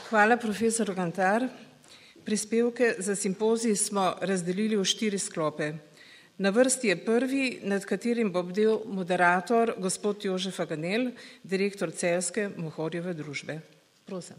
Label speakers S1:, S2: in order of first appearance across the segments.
S1: Hvala, profesor Gantar. Prispevke za simpozij smo razdelili v 4 sklope. Na vrsti je prvi, nad katerim bo bdel moderator, gospod Jožef Aganel, direktor Celjske Mohorjeve družbe. Prosim.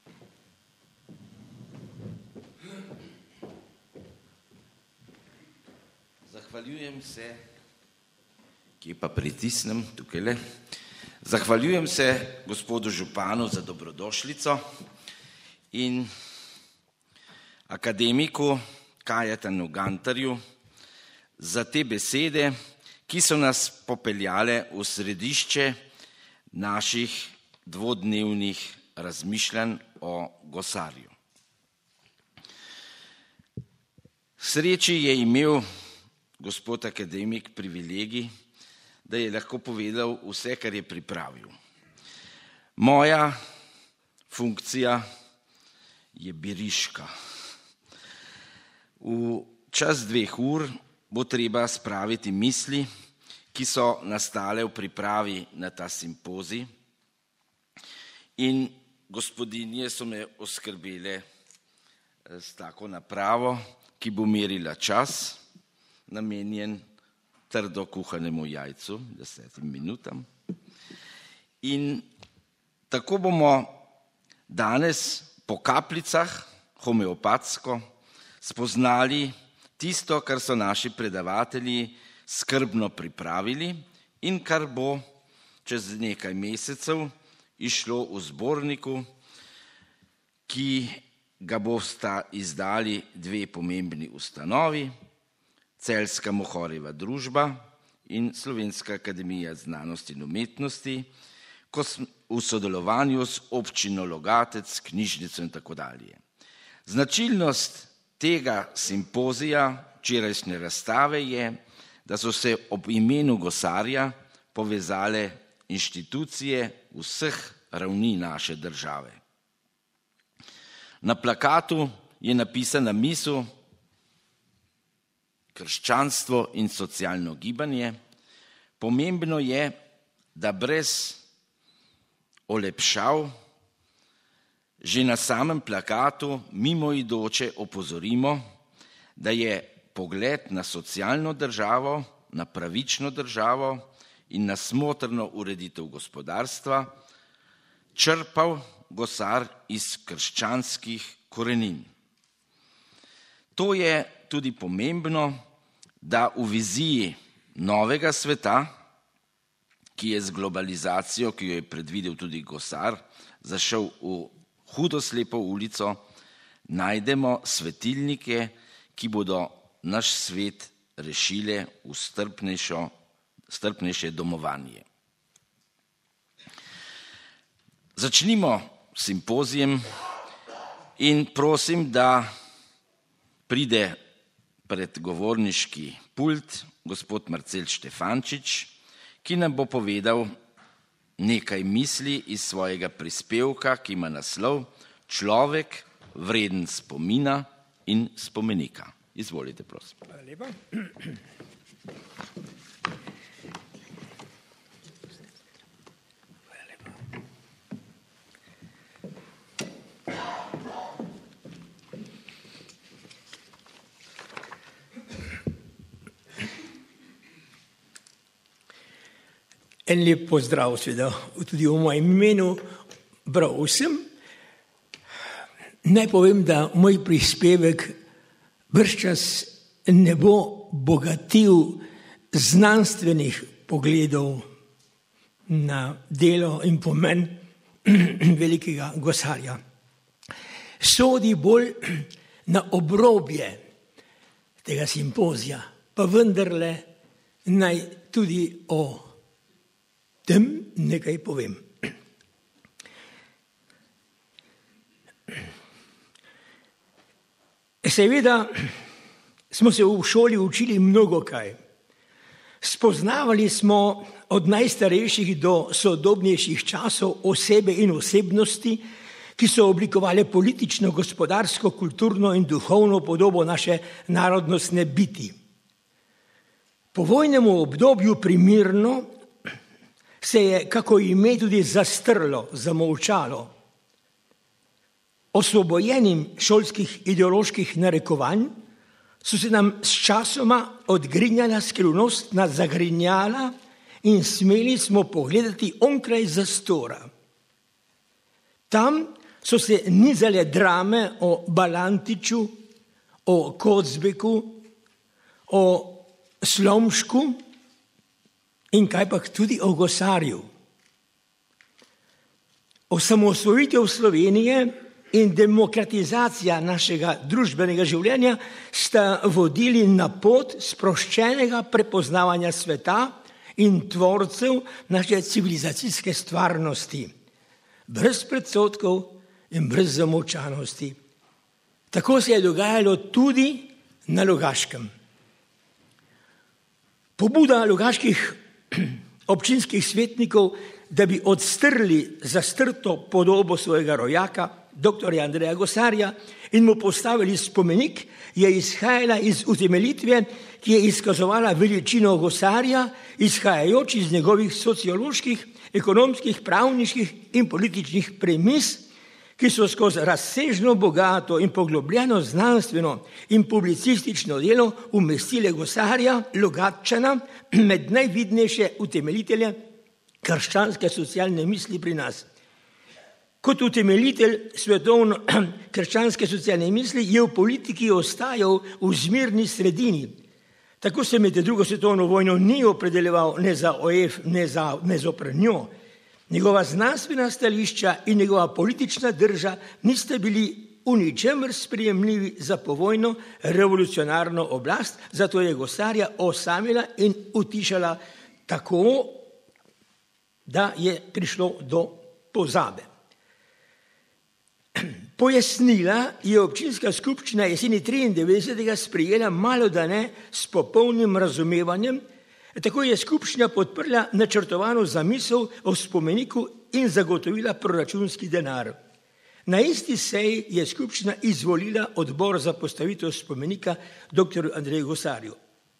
S2: Zahvaljujem se, kje pa pritisnem, tukajle. Zahvaljujem se gospodu županu za dobrodošlico in akademiku Kajetanu Gantarju za te besede, ki so nas popeljale v središče naših dvodnevnih razmišljanj o gosarju. Sreči je imel gospod akademik privilegij, da je lahko povedal vse, kar je pripravil. Moja funkcija je biriška. V čas 2 ur bo treba spraviti misli, ki so nastale v pripravi na ta simpozij, in gospodinje so me oskrbele s tako napravo, ki bo merila čas, namenjen trdo kuhanemu jajcu, 10 minutam. In tako bomo danes po kapljicah, homeopatsko, spoznali tisto, kar so naši predavatelji skrbno pripravili in kar bo čez nekaj mesecev išlo v zborniku, ki ga bosta izdali 2 pomembni ustanovi, Celjska Mohorjeva družba in Slovenska akademija znanosti in umetnosti, v sodelovanju s občino Logatec, knjižnico in tako dalje. Značilnost tega simpozija, včerajšnje razstave je, da so se ob imenu gosarja povezale inštitucije vseh ravni naše države. Na plakatu je napisana misel krščanstvo in socialno gibanje. Pomembno je, da brez olepšav že na samem plakatu mimoidoče opozorimo, da je pogled na socialno državo, na pravično državo in na smotrno ureditev gospodarstva črpal gosar iz krščanskih korenin. To je tudi pomembno, da v viziji novega sveta, ki je z globalizacijo, ki jo je predvidel tudi gosar, zašel v hudo slepo ulico, najdemo svetilnike, ki bodo naš svet rešile v strpnejše domovanje. Začnimo simpozijem in prosim, da pride pred govorniški pult gospod Marcel Štefančič, ki nam bo povedal nekaj misli iz svojega prispevka, ki ima naslov Človek vreden spomina in spomenika. Izvolite, prosim.
S3: Hvala lepa. En lep pozdrav, seveda, tudi v mojem imenu, prav vsem. Naj povem, da moj prispevek bržčas ne bo bogatil znanstvenih pogledov na delo in pomen velikega gosarja. Sodi bolj na obrobje tega simpozija, pa vendarle naj tudi o tem nekaj povem. Seveda smo se v šoli učili mnogo kaj. Spoznavali smo od najstarejših do sodobnejših časov osebe in osebnosti, ki so oblikovali politično, gospodarsko, kulturno in duhovno podobo naše narodnostne biti. Po vojnemu obdobju primirno se je, kako ime tudi zastrlo, zamolčalo. osvobojenim šolskih ideoloških narekovanj, so se nam s časoma odgrinjala skrivnostna zagrinjala in smeli smo pogledati onkraj zastora. Tam so se nizale drame o Balantiču, o Kocbeku, o Slomšku in kajpak tudi o Gosarju. Osamosvojitev Slovenije in demokratizacija našega družbenega življenja sta vodili na pot sproščenega prepoznavanja sveta in tvorcev naše civilizacijske stvarnosti, brez predsodkov in brez zamolčanosti. Tako se je dogajalo tudi na Logaškem. Pobuda logaških občinskih svetnikov, da bi odstrli zastrto podobo svojega rojaka, doktorja Andreja Gosarja, in mu postavili spomenik, je izhajala iz utemeljitve, ki je izkazovala veličino Gosarja, izhajajoč iz njegovih socioloških, ekonomskih, pravniških in političnih premis, ki so skozi razsežno bogato in poglobljeno znanstveno in publicistično delo umestile Gosarja, Logatčana, med najvidnejše utemeljitelje krščanske socialne misli pri nas. Kot utemeljitelj svetovno krščanske socialne misli je v politiki ostajal v zmerni sredini. Tako se med drugo svetovno vojno ni opredeljeval ne za OF, ne zoper njo. Njegova znanstvena stališča in njegova politična drža niste bili v ničemer sprejemljivi za povojno revolucionarno oblast, zato je Gosarja osamila in utišala tako, da je prišlo do pozabe. Pojasnila je občinska skupščina jeseni 93. sprejela malodane s popolnim razumevanjem. Tako je skupščina podprla načrtovano zamisel o spomeniku in zagotovila proračunski denar. Na isti seji je skupščina izvolila odbor za postavitev spomenika dr. Andreju Gosarju.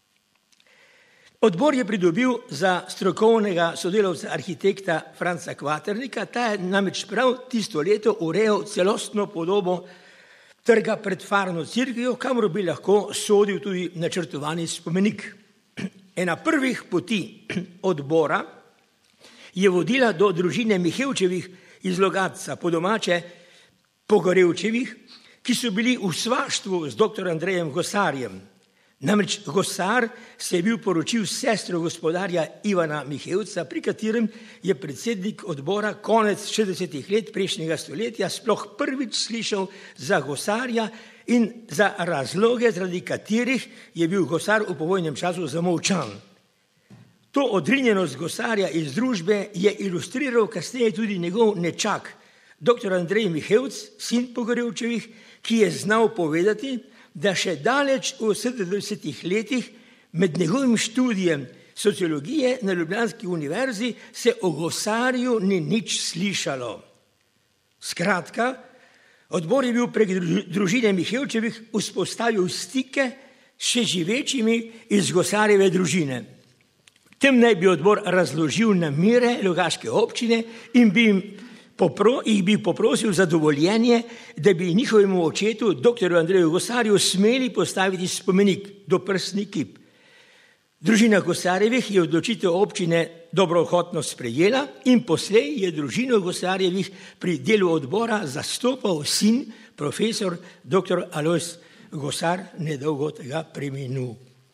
S3: Odbor je pridobil za strokovnega sodelavca arhitekta Franca Kvaternika, ta je namreč prav tisto leto urejal celostno podobo trga pred Farno cerkvijo, kamor bi lahko sodil tudi načrtovani spomenik. Ena prvih poti odbora je vodila do družine Mihevčevih iz Logatca, po domače Pogorevčevih, ki so bili v svaštvu z dr. Andrejem Gosarjem. Namreč Gosar se je bil poročil s sestro gospodarja Ivana Mihevca, pri katerem je predsednik odbora konec 60. let prejšnjega stoletja sploh prvič slišal za Gosarja in za razloge, zaradi katerih je bil Gosar v povojnem času zamolčan. To odrinjenost Gosarja iz družbe je ilustriral kasneje tudi njegov nečak, dr. Andrej Mihevc, sin Pogorevčevih, ki je znal povedati, da še daleč v 70. letih med njegovim študijem sociologije na Ljubljanski univerzi se o Gosarju ni nič slišalo. Skratka, odbor je bil prek družine Mihevčevih vzpostavil stike s še živečimi iz Gosarjeve družine. Tem naj bi odbor razložil namere Logaške občine in jih bi poprosil za dovoljenje, da bi njihovemu očetu, dr. Andreju Gosarju, smeli postaviti spomenik, doprsni kip. Družina Gosarjevih je odločitev občine dobrohotno sprejela in poslej je družino Gosarjevih pri delu odbora zastopal sin, profesor dr. Alojz Gosar, nedolgo tega preminul.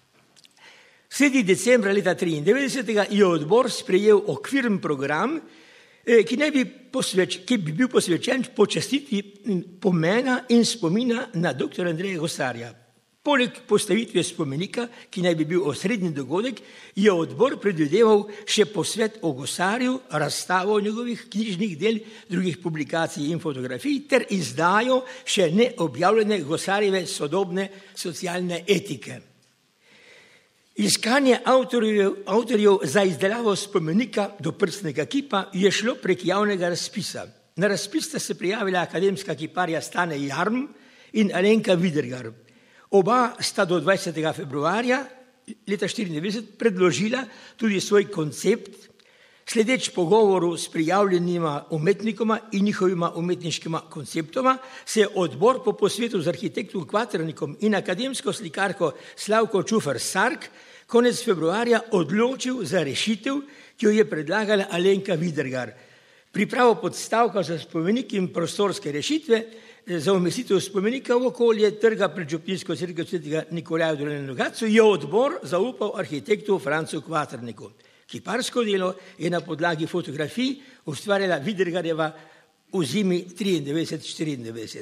S3: Sredi decembra leta 1993 je odbor sprejel okviren program, ki bi bil posvečen počastitvi pomena in spomina na dr. Andreja Gosarja. Poleg postavitve spomenika, ki naj bi bil osrednji dogodek, je odbor predvideval še posvet o Gosarju, razstavo njegovih knjižnih del, drugih publikacij in fotografij ter izdajo še neobjavljene Gosarjeve sodobne socialne etike. Iskanje avtorjev za izdelavo spomenika doprsnega kipa je šlo prek javnega razpisa. Na razpis sta se prijavila akademska kiparja Stane Jarm in Alenka Vidergar. Oba sta do 20. februarja leta 1994 predložila tudi svoj koncept Sledeč pogovoru s prijavljenima umetnikoma in njihovima umetniškima konceptoma se je odbor po posvetu z arhitektom Kvaternikom in akademsko slikarko Slavko Čufer-Sark konec februarja odločil za rešitev, ki jo je predlagala Alenka Vidergar. Pripravo podstavka za spomenik in prostorske rešitve za umestitev spomenika v okolje trga pred župnijsko cerkev svetega Nikolaja v Dolenjem Logatcu je odbor zaupal arhitektu Francu Kvaterniku. Kiparsko delo je na podlagi fotografij ustvarjala Vidergarjeva v zimi 93-94.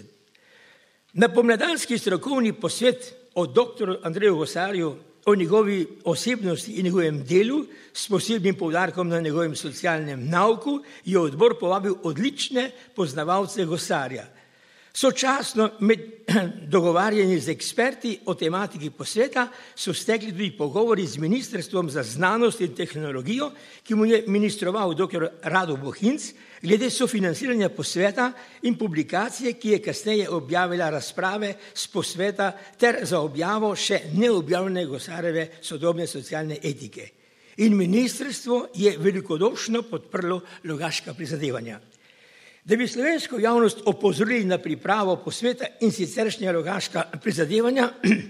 S3: Na pomladanski strokovni posvet o dr. Andreju Gosarju, o njegovi osebnosti in njegovem delu s posebnim poudarkom na njegovem socialnem nauku je odbor povabil odlične poznavalce Gosarja. Sočasno med dogovarjanjem z eksperti o tematiki posveta so stekli tudi pogovori z Ministrstvom za znanost in tehnologijo, ki mu je ministroval dr. Rado Bohinc, glede sofinanciranja posveta in publikacije, ki je kasneje objavila razprave s posveta ter za objavo še neobjavljene Gosarjeve sodobne socialne etike. In ministrstvo je velikodušno podprlo logaška prizadevanja. Da bi slovensko javnost opozorili na pripravo posveta in siceršnja logaška prizadevanja,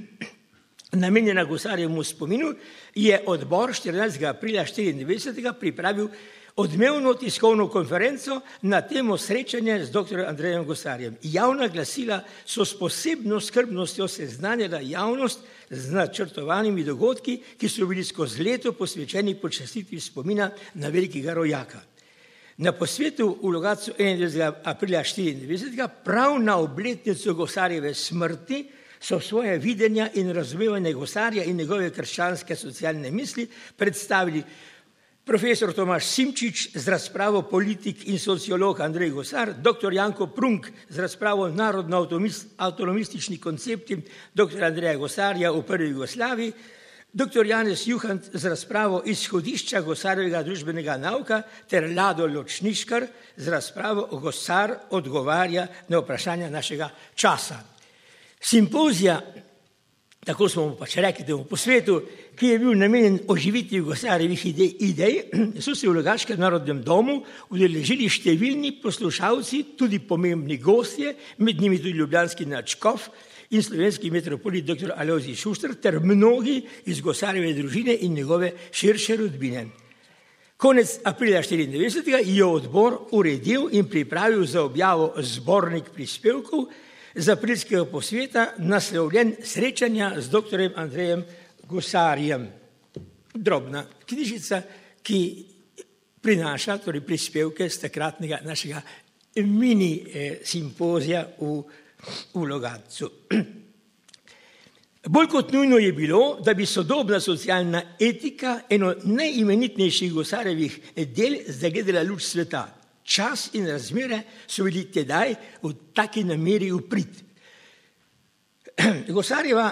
S3: namenjena Gosarjevemu spominu, je odbor 14. aprila 1994 pripravil odmevno tiskovno konferenco na temo srečanja z dr. Andrejem Gosarjem. Javna glasila so s posebno skrbnostjo seznanjala javnost z načrtovanimi dogodki, ki so bili skozi leto posvečeni počastitvi spomina na velikega rojaka. Na posvetu v Logatcu 21. aprila 1994, prav na obletnico Gosarjeve smrti, so svoje videnja in razumevanje Gosarja in njegove krščanske socialne misli predstavili profesor Tomaž Simčič z razpravo politik in sociolog Andrej Gosar, dr. Janko Prunk z razpravo narodno-avtonomistični koncepti dr. Andreja Gosarja v prvi Jugoslaviji, dr. Janez Juhant z razpravo izhodišča Gosarjevega družbenega nauka ter Lado Ločniškar z razpravo Gosar odgovarja na vprašanja našega časa. Simpozija, tako smo mu pač rekli temu posvetu, ki je bil namenjen oživitvi Gosarjevih idej, so se v Logaškem narodnem domu udeležili številni poslušalci, tudi pomembni gostje, med njimi tudi ljubljanski nadškof in slovenski metropolit dr. Alojzij Šuštar ter mnogi iz Gosarjeve družine in njegove širše rodbine. Konec aprila 1994 je odbor uredil in pripravil za objavo zbornik prispevkov z aprilskega posveta naslovljen Srečanja z dr. Andrejem Gosarjem. Drobna knjižica, ki prinaša torej prispevke z takratnega našega mini simpozija v Logatcu. Bolj kot nujno je bilo, da bi sodobna socialna etika eno najimenitnejših Gosarjevih del zagledala luč sveta. Čas in razmere so bili tedaj v taki nameri v prid. Gosarjeva,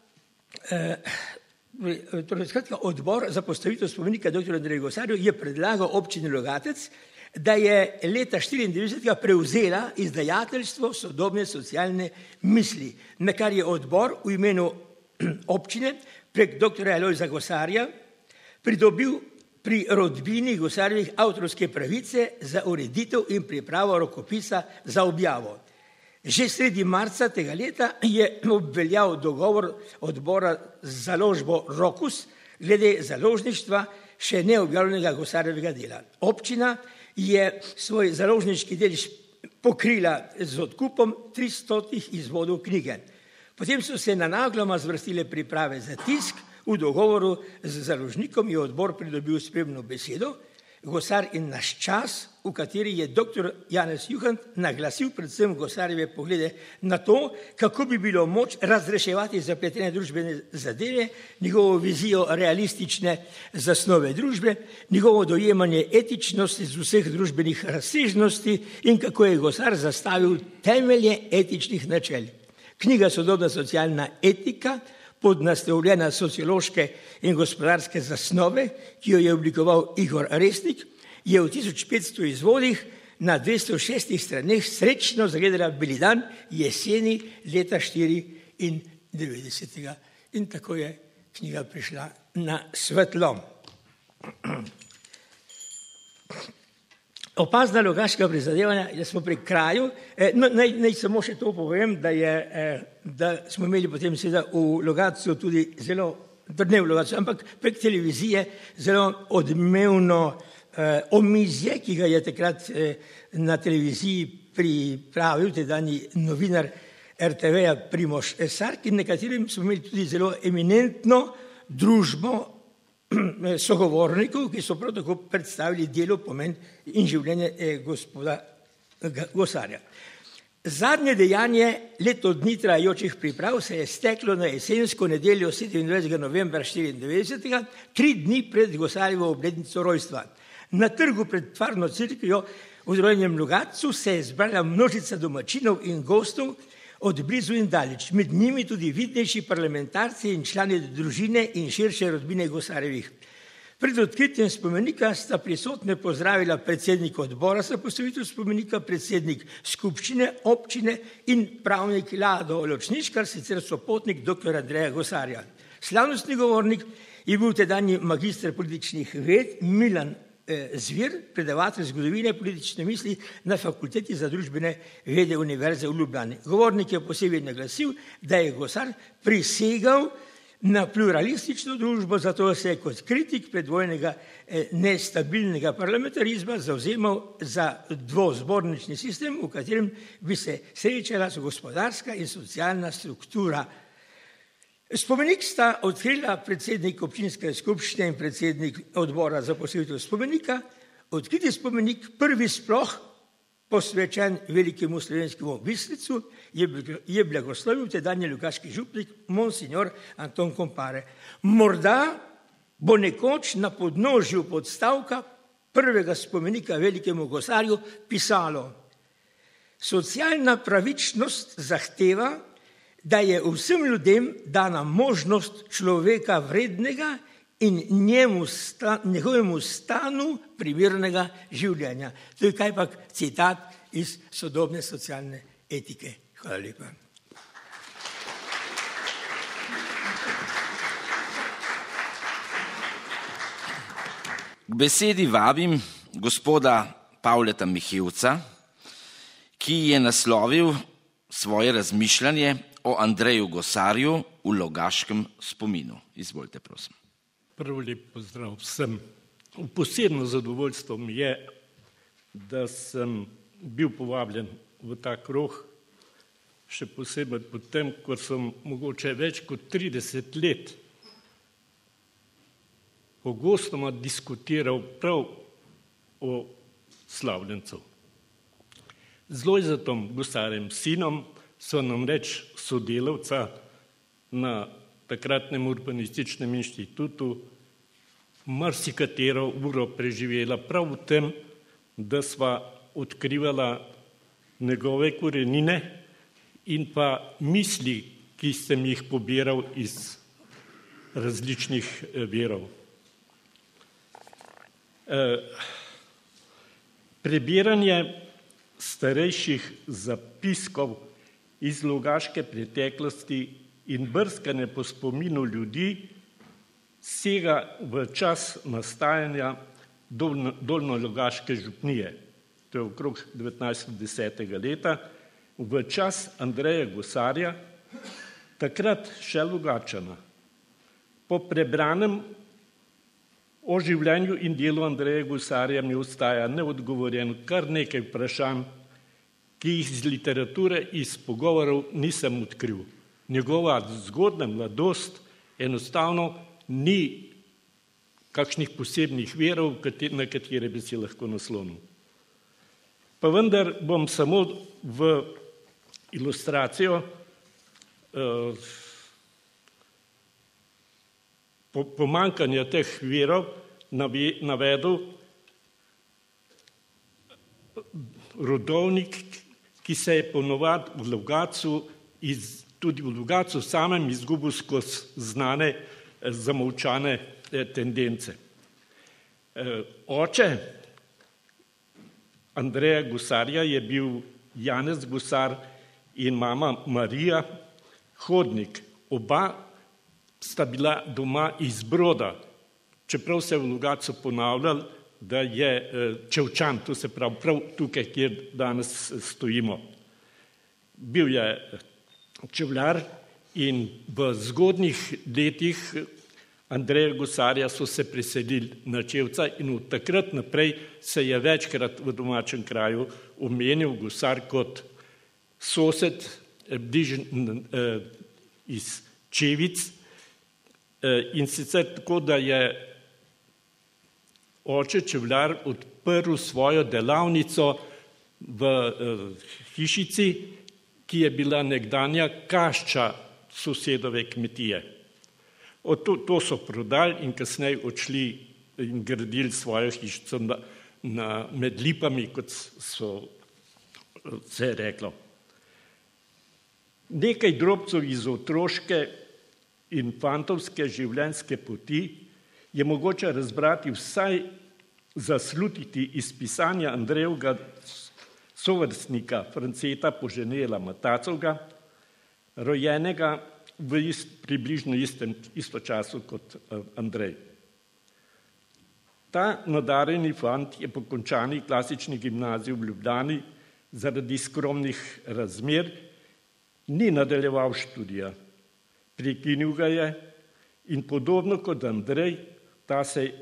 S3: torej skratka odbor za postavitev spomenika dr. Andreju Gosarju je predlagal občini Logatec, da je leta 1994 prevzela izdajateljstvo sodobne socialne misli, na kar je odbor v imenu občine prek dr. Alojza Gosarja pridobil pri rodbini Gosarjevih avtorske pravice za ureditev in pripravo rokopisa za objavo. Že sredi marca tega leta je obveljal dogovor odbora z založbo Rokus glede založništva še neobjavljenega Gosarjevega dela. Občina je svoj založniški del pokrila z odkupom 300 izvodov knjige. Potem so se na nagloma zvrstile priprave za tisk, v dogovoru z založnikom je odbor pridobil spremno besedo, Gosar in naš čas, v kateri je dr. Janez Juhant naglasil predvsem Gosarjeve poglede na to, kako bi bilo moč razreševati zapletene družbene zadeve, njegovo vizijo realistične zasnove družbe, njegovo dojemanje etičnosti z vseh družbenih razsežnosti in kako je Gosar zastavil temelje etičnih načel. Knjiga Sodobna socialna etika, podnaslovljena sociološke in gospodarske zasnove, ki jo je oblikoval Igor Resnik, je v 1500 izvodih na 206 straneh srečno zagledala beli dan jeseni leta 1994. In tako je knjiga prišla na svetlo. opazna logaška prizadevanja, da smo pri kraju, naj samo še to povem, da smo imeli potem seveda v Logatcu tudi zelo, ne v Logatcu, ampak prek televizije zelo odmevno omizje, ki ga je takrat na televiziji pripravil tedajni novinar RTV-ja Primož Sark, in nekaterim smo imeli tudi zelo eminentno družbo sogovornikov, ki so prav tako predstavili delo, pomen in življenje gospoda Gosarja. Zadnje dejanje leto dni trajajočih priprav se je steklo na jesensko nedeljo 27. novembra 1994, 3 dni pred Gosarjevo obletnico rojstva. Na trgu pred Tvarno cerkvijo v Zrojnem Logatcu se je zbrala množica domačinov in gostov od blizu in daleč, med njimi tudi vidnejši parlamentarci in člani družine in širše rodbine Gosarjevih. Pred odkritjem spomenika sta prisotne pozdravila predsednik odbora za postavitev spomenika, predsednik skupščine občine in pravnik Lado Ločničkar, sicer sopotnik dr. Andreja Gosarja. Slavnostni govornik je bil tedanji magister političnih ved Milan Zvir, predavatelj zgodovine politične misli na Fakulteti za družbene vede Univerze v Ljubljani. Govornik je posebej naglasil, da je Gosar prisegal na pluralistično družbo, zato se je kot kritik predvojnega nestabilnega parlamentarizma zavzemal za dvozbornični sistem, v katerem bi se srečala gospodarska in socialna struktura. Spomenik sta odkrila predsednik občinske skupščine in predsednik odbora za postavitev spomenika. Odkriti spomenik, prvi sploh posvečen velikemu slovenskemu Bislicu, je blagoslovil tedanji logatski župnik monsignor Anton Kompare. Morda bo nekoč na podnožju podstavka prvega spomenika velikemu Gosarju pisalo: socialna pravičnost zahteva, da je vsem ljudem dana možnost človeka vrednega in njegovemu stanu primernega življenja. To je kajpak citat iz sodobne socialne etike. Hvala lepa.
S2: K besedi vabim gospoda Pavleta Mihevca, ki je naslovil svoje razmišljanje o Andreju Gosarju v logaškem spominu. Izvolite, prosim.
S4: Prvo lep pozdrav vsem. Posebno zadovoljstvo mi je, da sem bil povabljen v ta krog, še posebej potem, ko sem mogoče več kot 30 let pogostoma diskutiral prav o slavljencu. Z Lojzetom Gosarjem sinom so namreč sodelavca na takratnem urbanističnem inštitutu marsikatero uro preživela prav v tem, da sva odkrivala njegove korenine in pa misli, ki sem jih pobiral iz različnih virov. Prebiranje starejših zapiskov iz logaške preteklosti in brskanje po spominu ljudi sega v čas nastajanja Dolnjologaške župnije, to je okrog 1910. leta, v čas Andreja Gosarja, takrat še Logatčana. Po prebranem o življenju in delu Andreja Gosarja mi ostaja neodgovorjeno kar nekaj vprašanj, ki jih iz literature, iz pogovorov nisem odkril. Njegova zgodna mladost enostavno ni kakšnih posebnih virov, na katere bi si lahko naslonil. Pa vendar bom samo v ilustracijo pomanjkanja teh virov navedel rodovnik, ki se je ponovadi v Logatcu, tudi v Logatcu samem izgubil skozi znane zamolčane tendence. Oče Andreja Gosarja je bil Janez Gosar in mama Marija Hodnik. Oba sta bila doma iz Broda. Čeprav se je v Logatcu ponavljal, da je Čevčan, to se pravi prav tukaj, kjer danes stojimo. Bil je čevljar in v zgodnjih letih Andreja Gosarja so se preselili na Čevca in od takrat naprej se je večkrat v domačem kraju omenil Gosar kot sosed iz Čevic in sicer tako, da je oče čevljar odprl svojo delavnico v hišici, ki je bila nekdanja kašča sosedove kmetije. To so prodali in kasneje odšli in gradili svojo hišico med lipami, kot se je reklo. Nekaj drobcev iz otroške in fantovske življenjske poti je mogoče razbrati vsaj zaslutiti iz pisanja Andrejevega sovrstnika Franceta Poženela Matacovga, rojenega v približno isto času kot Andrej. Ta nadarjeni fant je po končani klasični gimnaziji v Ljubljani zaradi skromnih razmer ni nadaljeval študija. Prekinil ga je in podobno kot Andrej, ta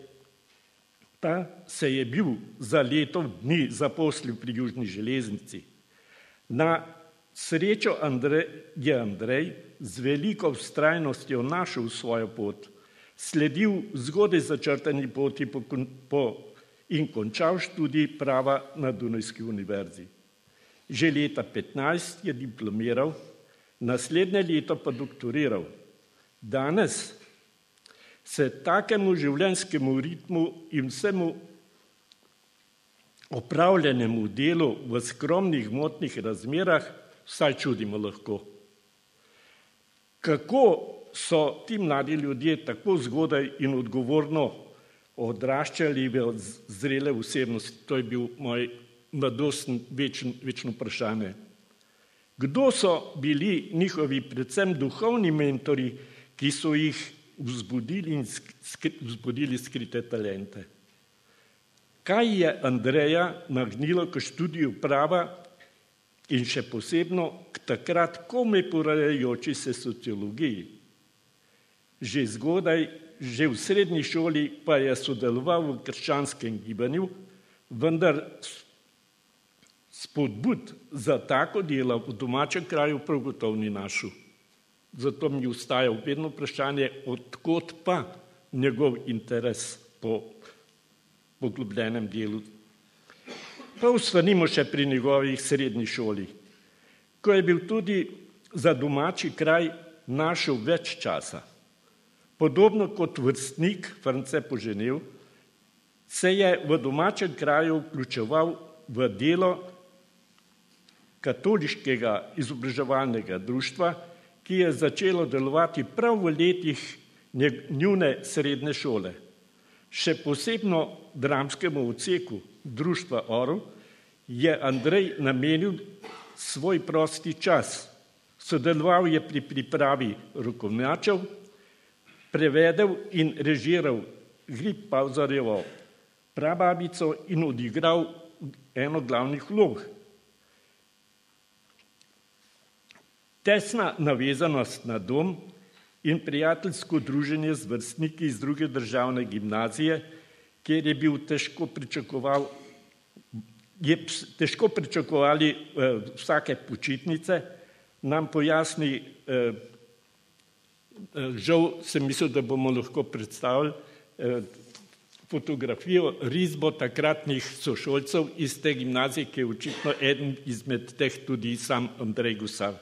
S4: se je bil za leto dni zaposlil pri južni železnici. Na srečo je Andrej z veliko vztrajnostjo našel svojo pot, sledil zgodaj začrtani poti in končal študij prava na Dunajski univerzi. Že leta 15 je diplomiral, naslednje leto pa doktoriral. Danes se takemu življenjskemu ritmu in vsemu opravljenemu delu v skromnih gmotnih razmerah vsaj čudimo lahko. Kako so ti mladi ljudje tako zgodaj in odgovorno odraščali v zrele osebnosti? To je bil moj mladostni večno vprašanje. Kdo so bili njihovi predvsem duhovni mentori, ki so jih vzbudili skrite talente? Kaj je Andreja nagnilo k študiju prava in še posebno k takrat komaj porajajoči se sociologiji? Že zgodaj, že v srednji šoli pa je sodeloval v krščanskem gibanju, vendar spodbud za tako delo v domačem kraju prav gotovo ni našel. Zato mi ostaja vedno vprašanje, odkot pa njegov interes po poglobljenem delu. Pa ostanimo še pri njegovih srednjih šoli. Ko je bil tudi za domači kraj našel več časa. Podobno kot vrstnik France Poženel, se je v domačem kraju vključeval v delo katoliškega izobraževalnega društva, ki je začelo delovati prav v letih njune srednje šole. Še posebno dramskemu odseku društva Orel je Andrej namenil svoj prosti čas. Sodeloval je pri pripravi rokovnjačev, prevedel in režiral Grip Pavzarjevo Prababico in odigral eno glavnih vlog. Tesna navezanost na dom in prijateljsko druženje z vrstniki iz druge državne gimnazije, kjer je bil težko pričakovali vsake počitnice, nam pojasni, žal sem mislil, da bomo lahko predstavili fotografijo, risbo takratnih sošolcev iz te gimnazije, ki je očitno eden izmed teh tudi sam Andrej Gosar.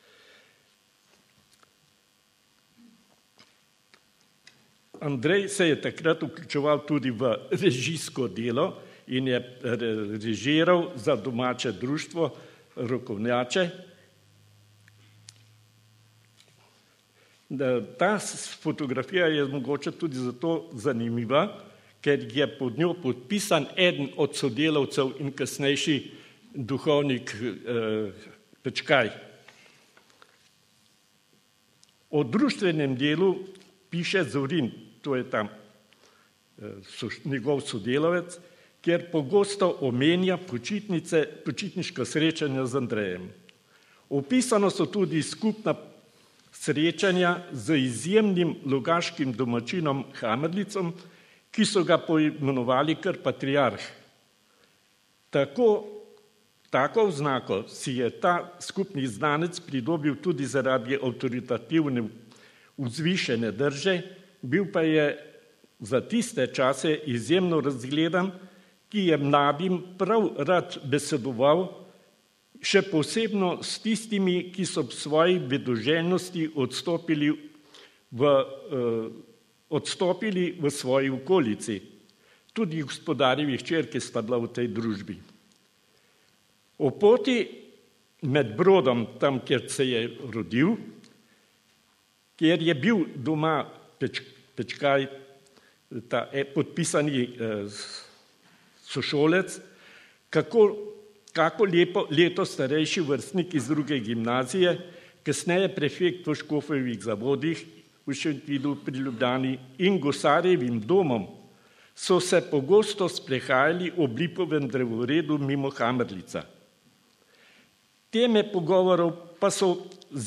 S4: Andrej se je takrat vključeval tudi v režijsko delo in je režiral za domače društvo rokovnjače. Ta fotografija je mogoče tudi zato zanimiva, ker je pod njo podpisan eden od sodelavcev in kasnejši duhovnik Pečkaj. O društvenem delu piše Zorin, to je tam njegov sodelavec, kjer pogosto omenja počitniška srečanja z Andrejem. Opisano so tudi skupna srečanja z izjemnim logaškim domačinom Hamerlicom, ki so ga poimenovali kar patriarh. Tako oznako si je ta skupni znanec pridobil tudi zaradi avtoritativne vzvišene drže, bil pa je za tiste čase izjemno razgledan, ki je mladim prav rad besedoval, še posebno s tistimi, ki so v svoji vedoželjnosti odstopili v svoji okolici. Tudi gospodarjevi hčerke sta bila v tej družbi. O poti med Brodom, tam, kjer se je rodil, kjer je bil doma Pečkaj, ta podpisani sošolec, kako leto starejši vrstnik iz druge gimnazije, kasneje prefekt v Škofjevih zavodih v Šentvidu pri Ljubljani in Gosarjevim domom, so se pogosto sprehajali ob lipovem drevoredu mimo Hamerlica. Teme pogovorov pa so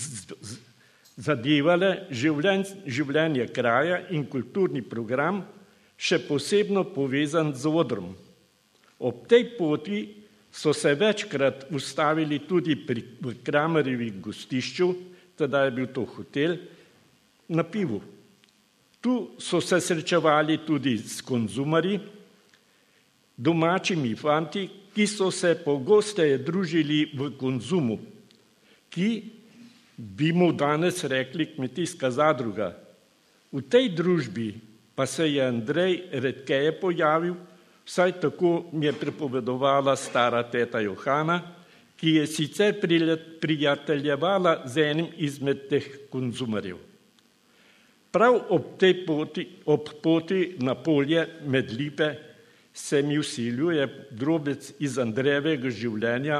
S4: zadevale življenje kraja in kulturni program, še posebno povezan z odrom. Ob tej poti so se večkrat ustavili tudi v Kramerjevih gostišču, teda je bil to hotel, na pivu. Tu so se srečevali tudi s konzumarji, domačimi fanti, ki so se pogosteje družili v konzumu, ki bi mu danes rekli kmetijska zadruga. V tej družbi pa se je Andrej redkeje pojavil, vsaj tako mi je pripovedovala stara teta Johana, ki je sicer prijateljevala z enim izmed teh konzumarjev. Prav ob poti na polje med lipe se mi vsiljuje drobec iz Andrejevega življenja,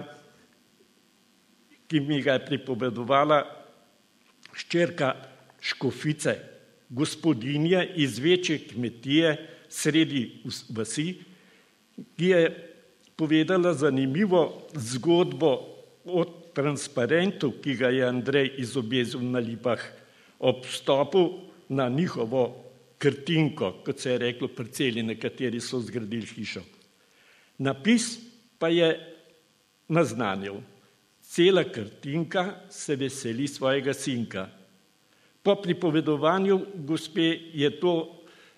S4: ki mi ga je pripovedovala hčerka Škofice, gospodinje iz večje kmetije sredi vasi, ki je povedala zanimivo zgodbo o transparentu, ki ga je Andrej izobezil na Lipah ob vstopu na njihovo krtinko, kot se je reklo, parceli, na kateri so zgradili hišo. Napis pa je naznanil: cela krtinka se veseli svojega sinka. Po pripovedovanju gospe je to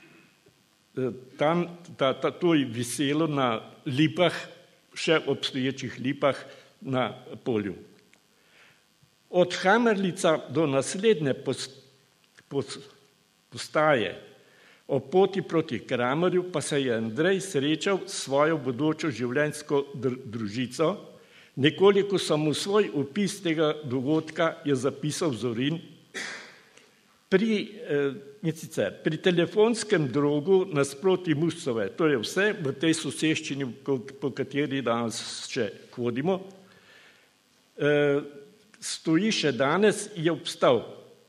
S4: viselo na lipah, še obstoječih lipah na polju. Od Hamerlica do naslednje postaje o poti proti Kramerju pa se je Andrej srečal s svojo bodočo življenjsko družico. Nekoliko samo svoj opis tega dogodka je zapisal Zorin. Pri telefonskem drogu nasproti Muscove, to je vse v tej soseščini, po kateri danes še hodimo, stoji še danes, je obstal.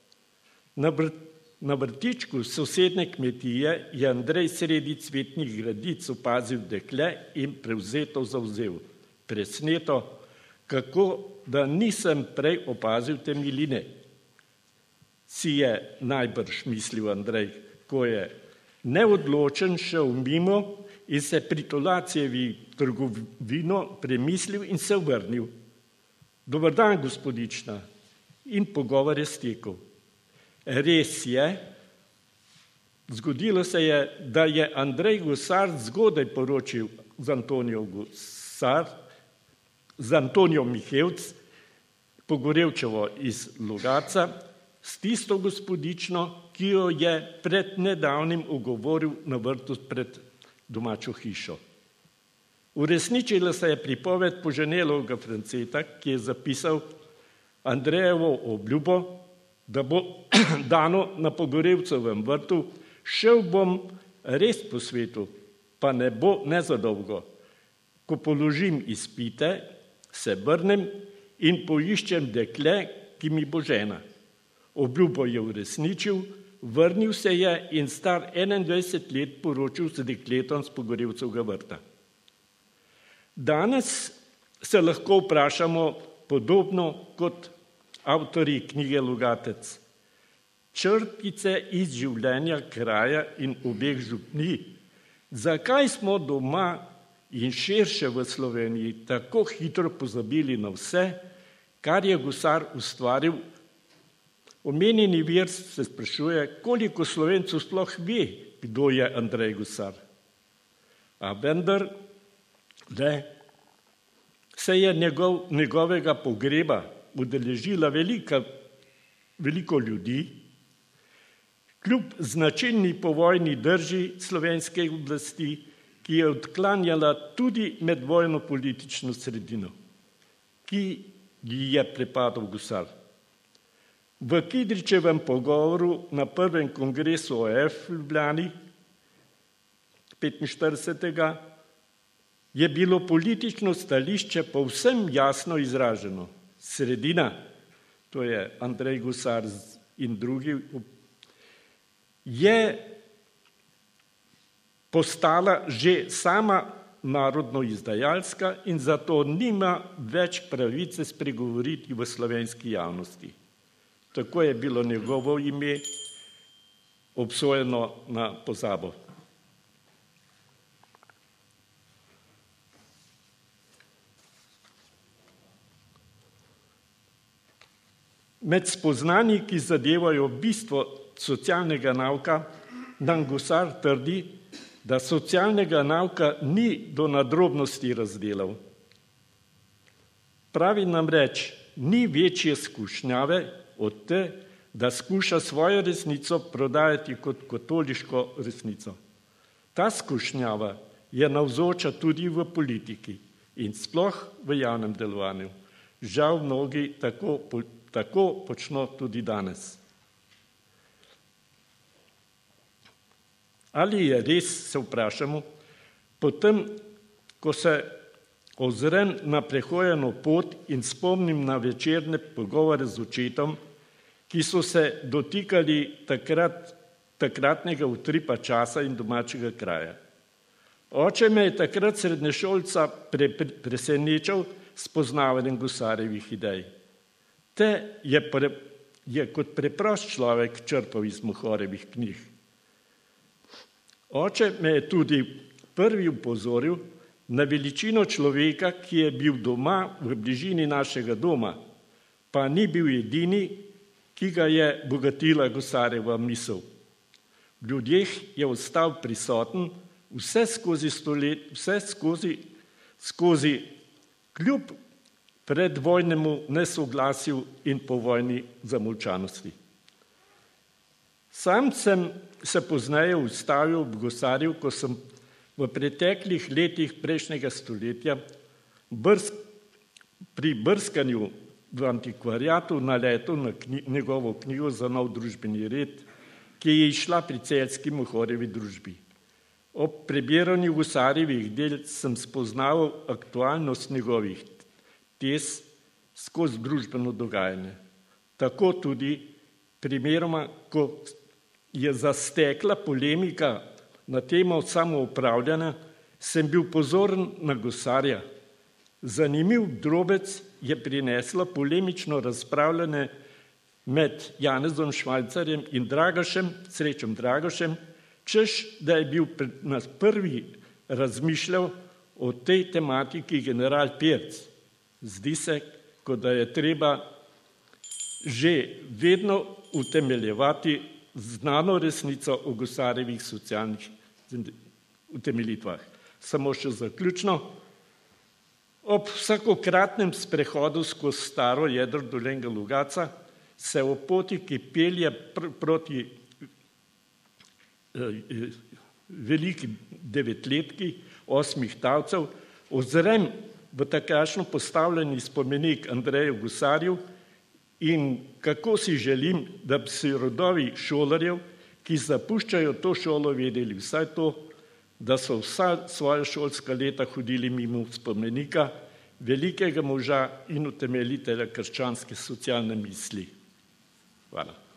S4: Na vrtičku sosedne kmetije je Andrej sredi cvetnih gradic opazil dekle in prevzeto zavzel. Presneto, kako da nisem prej opazil te miline. Si je najbrž mislil Andrej, ko je neodločen šel mimo in se pri Tolacevi trgovino premislil in se vrnil. Dober dan, gospodična, in pogovor je stekel. Res je, zgodilo se je, da je Andrej Gosar zgodaj poročil z Antonijo Mihevc, Pogorevčevo iz Logatca, s tisto gospodično, ki jo je pred nedavnim ogovoril na vrtu pred domačo hišo. Uresničila se je pripoved Poženelovega Franceta, ki je zapisal Andrejevo obljubo, da bo dano na Pogorevcevem vrtu: šel bom res po svetu, pa ne bo nezadolgo. Ko položim izpite, se vrnem in poiščem dekle, ki mi bo žena. Obljubo je uresničil, vrnil se je in star 21 let poročil z dekletom s Pogorevcevega vrta. Danes se lahko vprašamo podobno kot avtorji knjige Logatec. Črtice iz življenja kraja in obeh župnij. Zakaj smo doma in širše v Sloveniji tako hitro pozabili na vse, kar je Gusar ustvaril? Omenjeni vir se sprašuje, koliko Slovencev sploh ve, kdo je Andrej Gusar. A vendar, se je njegovega pogreba udeležila veliko ljudi, kljub značilni povojni drži slovenske oblasti, ki je odklanjala tudi medvojno politično sredino, ki ji je pripadal Gusar. V Kidričevem pogovoru na prvem kongresu OF v Ljubljani 45. je bilo politično stališče povsem jasno izraženo. Sredina, to je Andrej Gusar in drugi, je postala že sama narodno izdajalska in zato nima več pravice spregovoriti v slovenski javnosti. Tako je bilo njegovo ime obsojeno na pozabo. Med spoznanji, ki zadevajo bistvo socialnega nauka, nam Gusar trdi, da socialnega nauka ni do nadrobnosti razdelal. Pravi namreč, ni večje skušnjave od te, da skuša svojo resnico prodajati kot katoliško resnico. Ta skušnjava je navzoča tudi v politiki in sploh v javnem delovanju. Žal mnogi tako počno tudi danes. Ali je res, se vprašamo, potem, ko se ozrem na prehojeno pot in spomnim na večerne pogovore z očetom, ki so se dotikali takratnega utripa časa in domačega kraja. Oče me je takrat srednješolca presenečal s poznavanjem Gusarjevih idej. Te je kot preprost človek črpal iz Mohorjevih knjig. Oče me je tudi prvi upozoril na veličino človeka, ki je bil doma v bližini našega doma, pa ni bil edini, ki ga je bogatila Gusarjeva misel. V ljudeh je ostal prisoten vse skozi kljub predvojnemu nesoglasju in povojni zamolčanosti. Sam sem se pozneje ustavil v Gusarju, ko sem v preteklih letih prejšnjega stoletja pri brskanju v antikvariatu naletel na njegovo knjigo za nov družbeni red, ki je izšla pri celjski Mohorjevi družbi. Ob prebiranju Gusarjevih del sem spoznal aktualnost njegovih tez skozi družbeno dogajanje. Tako tudi primeroma, ko je zastekla polemika na temo samoupravljanja, sem bil pozoren na Gusarja. Zanimiv drobec je prineslo polemično razpravljanje med Janezom Švajcarjem in Srečom Dragošem, češ, da je bil nas prvi razmišljal o tej tematiki general Pirc. Zdi se, kot da je treba že vedno utemeljevati znano resnico o Gusarjevih socialnih utemeljitvah. Samo še zaključno. Ob vsakokratnem sprehodu skozi staro jedro Dolenjskega Logatca se v poti, ki pelje proti veliki devetletki 8 tavcev, ozrem v takšno postavljeni spomenik Andreju Gusarju in kako si želim, da bi si rodovi šolarjev, ki zapuščajo to šolo, vedeli vsaj to, da so vsa svoja šolska leta hodili mimo spomenika velikega moža in utemeljitelja krščanske socialne misli. Hvala.